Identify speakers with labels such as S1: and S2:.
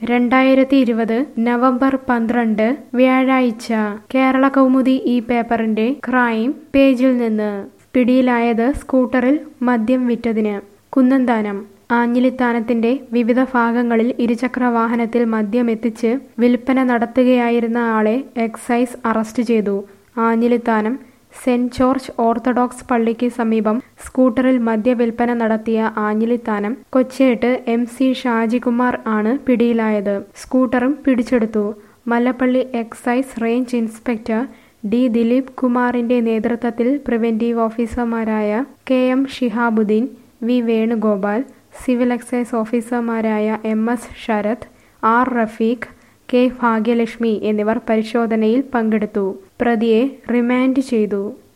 S1: 2020 November 12 വ്യാഴാഴ്ച കേരള കൗമുദി ഈ പേപ്പറിന്റെ ക്രൈം പേജിൽ നിന്ന് പിടിയിലായത് സ്കൂട്ടറിൽ മദ്യം വിറ്റതിന്. കുന്നന്താനം ആഞ്ഞിലിത്താനത്തിന്റെ വിവിധ ഭാഗങ്ങളിൽ ഇരുചക്ര വാഹനത്തിൽ മദ്യം എത്തിച്ച് വിൽപ്പന നടത്തുകയായിരുന്ന ആളെ എക്സൈസ് അറസ്റ്റ് ചെയ്തു. ആഞ്ഞിലിത്താനം സെന്റ് ജോർജ് ഓർത്തഡോക്സ് പള്ളിക്ക് സമീപം സ്കൂട്ടറിൽ മദ്യവിൽപ്പന നടത്തിയ ആഞ്ഞിലിത്താനം കൊച്ചേട്ട് MC ഷാജികുമാർ ആണ് പിടിയിലായത്. സ്കൂട്ടറും പിടിച്ചെടുത്തു. Mallappally excise range inspector D. Dileep കുമാറിന്റെ നേതൃത്വത്തിൽ പ്രിവന്റീവ് ഓഫീസർമാരായ KM Shihabuddin, V. Venugopal, civil excise ഓഫീസർമാരായ MS Sarath, R. Rafeeq, K. Bhagyalakshmi എന്നിവർ പരിശോധനയിൽ പങ്കെടുത്തു. പ്രതിയെ റിമാൻഡ് ചെയ്തു.